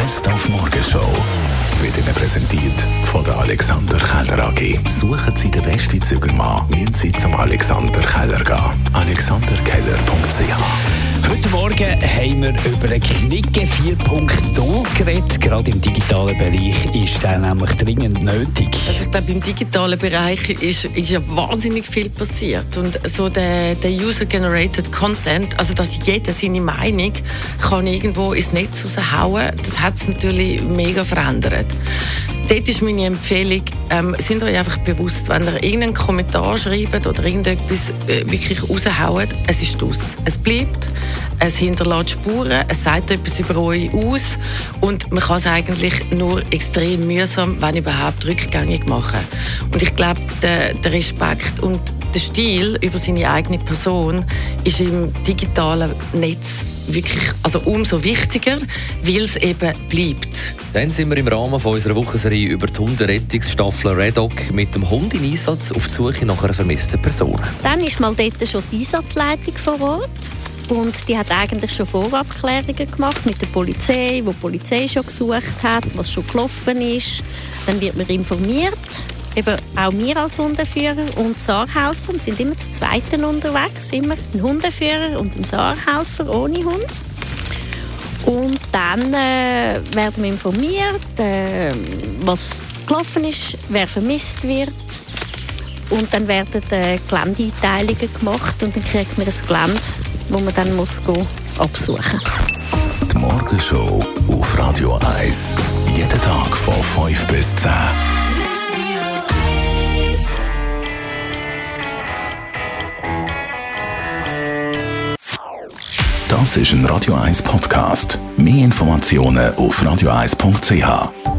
Best auf Morgenshow wird Ihnen präsentiert von der Alexander Keller AG. Suchen Sie den besten Zügelmann, müssen Sie zum Alexander Keller gehen. alexanderkeller.ch. Heute Morgen haben wir über einen Knicke 4.0 geredet. Gerade im digitalen Bereich ist der nämlich dringend nötig. Also ich glaube, im digitalen Bereich ist ja wahnsinnig viel passiert. Und so der User-Generated Content, also dass jeder seine Meinung kann irgendwo ins Netz raushauen, das hat es natürlich mega verändert. Dort ist meine Empfehlung, sind euch einfach bewusst, wenn ihr irgendeinen Kommentar schreibt oder irgendetwas wirklich raushaut, es ist aus. Es bleibt, es hinterlässt Spuren, es sagt etwas über euch aus und man kann es eigentlich nur extrem mühsam, wenn überhaupt, rückgängig machen. Und ich glaube, der Respekt und der Stil über seine eigene Person ist im digitalen Netz wirklich, also umso wichtiger, weil es eben bleibt. Dann sind wir im Rahmen von unserer Wochenserie über die Hunderettungsstaffel Red Dog mit dem Hund im Einsatz auf die Suche nach einer vermissten Person. Dann ist mal dort schon die Einsatzleitung vor Ort. Und die hat eigentlich schon Vorabklärungen gemacht mit der Polizei, wo die Polizei schon gesucht hat, was schon gelaufen ist. Dann wird man informiert. Eben auch wir als Hundeführer und Saarhelfer. Wir sind immer zu Zweiten unterwegs. Immer ein Hundeführer und ein Saarhelfer ohne Hund. Und dann werden wir informiert, was gelaufen ist, wer vermisst wird. Und dann werden Geländeeinteilungen gemacht und dann kriegt man ein Gelände, wo man dann absuchen muss. Die Morgenshow auf Radio 1. Jeden Tag von 5 bis 10. Das ist ein Radio 1 Podcast. Mehr Informationen auf radio1.ch.